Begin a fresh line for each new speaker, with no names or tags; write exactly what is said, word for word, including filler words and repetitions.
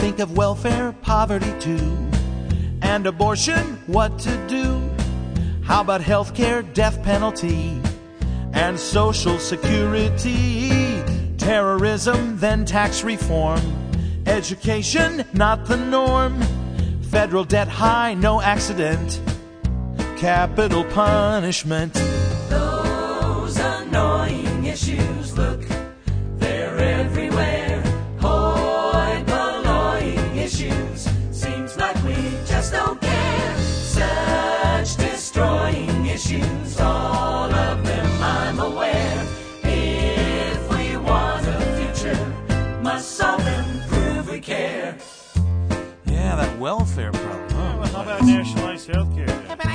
think of welfare, poverty too. And abortion, what to do? How about health care, death penalty, and social security? Terrorism, then tax reform. Education, not the norm. Federal debt high, no accident. Capital punishment.
Those annoying issues, look, they're everywhere. Hoi polloi issues, seems like we just don't care. Such destroying issues, all of them I'm aware. If we want a future, must solve them, prove we care.
Yeah, that welfare problem.
Well, how about nationalized health care?